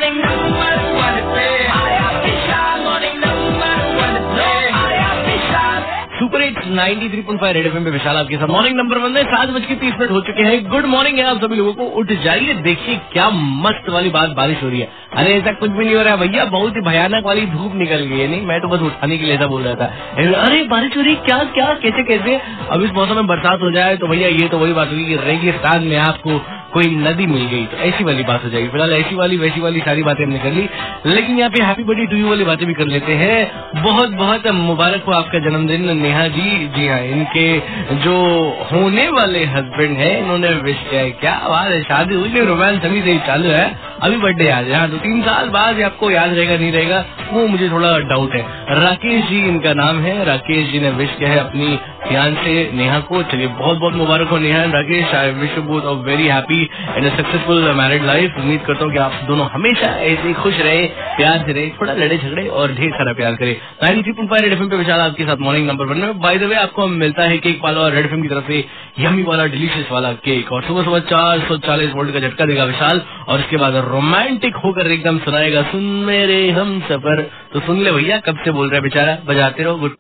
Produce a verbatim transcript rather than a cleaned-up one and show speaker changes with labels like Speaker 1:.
Speaker 1: Super hits ninety three point five red FM पे विशाल आपके साथ मॉर्निंग नंबर वन में सात बज के तीस मिनट हो चुके हैं। गुड मॉर्निंग है आप सभी लोगों को। उठ जाइए, देखिए क्या मस्त वाली बात, बारिश हो रही है। अरे ऐसा कुछ भी नहीं हो रहा है भैया, बहुत ही भयानक वाली धूप निकल गई है। नहीं, मैं तो बस उठाने के लिए ऐसा बोल रहा था। अरे बारिश हो रही है, क्या क्या कैसे कैसे। अब इस मौसम में बरसात हो जाए तो भैया ये तो वही बात होगी कि रेगिस्तान में आपको कोई नदी मिल गई तो ऐसी वाली बात हो जाएगी। फिलहाल ऐसी वाली वैसी वाली सारी बातें हमने कर ली, लेकिन यहाँ पे हैप्पी बर्थडे टू यू वाली बातें भी कर लेते हैं। बहुत बहुत मुबारक हो आपका जन्मदिन नेहा जी। जी हाँ, इनके जो होने वाले हस्बैंड हैं इन्होंने विश किया है। क्या बात है, शादी हुई नहीं, रोमांस अभी से ही चालू है, अभी बर्थडे आज है। हाँ, दो तीन साल बाद आपको याद रहेगा नहीं रहेगा वो मुझे थोड़ा डाउट है। राकेश जी इनका नाम है, राकेश जी ने विश किया है अपनी फियांसे नेहा को। चलिए बहुत बहुत मुबारक हो Neha and Rakesh. I wish you both a very happy and a successful married life. उम्मीद करता हूँ कि आप दोनों हमेशा ऐसे ही खुश रहे, प्यार से रहे, थोड़ा लड़े झगड़े और ढेर सारा प्यार करे। Ninety three point five red FM पे विशाल आपके साथ मॉर्निंग नंबर वन में। बाय द वे आपको मिलता है केक वाला और रेड एफएम की तरफ से यम्मी वाला डिलीशियस वाला केक, और सुबह सुबह चार सौ चालीस वोल्ट का झटका देगा विशाल, और उसके बाद रोमांटिक होकर एकदम सुनाएगा सुन मेरे हम सफर। तो सुन ले भैया, कब से बोल रहे बेचारा, बजाते रहो। गुड